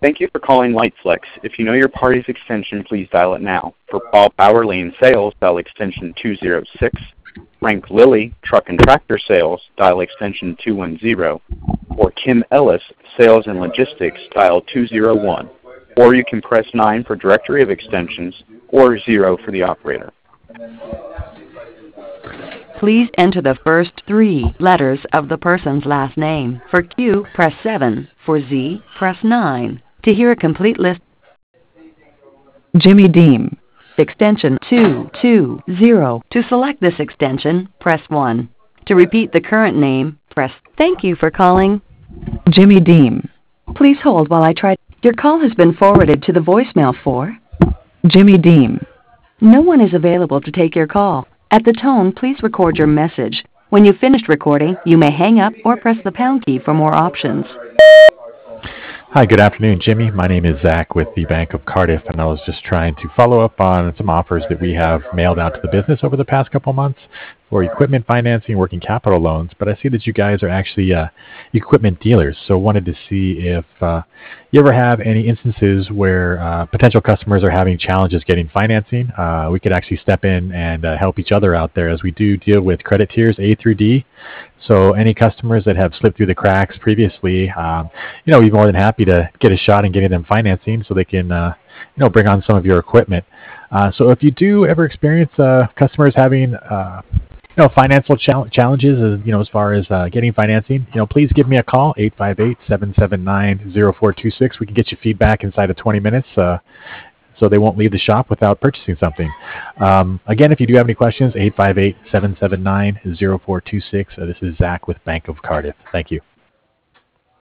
Thank you for calling Lightflex. If you know your party's extension, please dial it now. For Paul Powerlane Sales, dial extension 206. Frank Lilly, Truck and Tractor Sales, dial extension 210. Or Kim Ellis, Sales and Logistics, dial 201. Or you can press 9 for directory of extensions, or 0 for the operator. Please enter the first 3 letters of the person's last name. For Q, press 7. For Z, press 9. To hear a complete list, Jimmy Deem, extension 220. To select this extension, press 1. To repeat the current name, press. Thank you for calling Jimmy Deem. Please hold while I try. Your call has been forwarded to the voicemail for Jimmy Deem. No one is available to take your call. At the tone, please record your message. When you've finished recording, you may hang up or press the pound key for more options. Hi, good afternoon, Jimmy. My name is Zach with the Bank of Cardiff, and I was just trying to follow up on some offers that we have mailed out to the business over the past couple months for equipment financing, working capital loans. But I see that you guys are actually equipment dealers, so wanted to see if you ever have any instances where potential customers are having challenges getting financing. We could actually step in and help each other out there, as we do deal with credit tiers A through D. So any customers that have slipped through the cracks previously, we'd be more than happy to get a shot in getting them financing so they can, bring on some of your equipment. So if you do ever experience customers having, financial challenges, as far as getting financing, please give me a call, 858-779-0426. We can get you feedback inside of 20 minutes. So they won't leave the shop without purchasing something. Again, if you do have any questions, 858-779-0426. This is Zach with Bank of Cardiff. Thank you.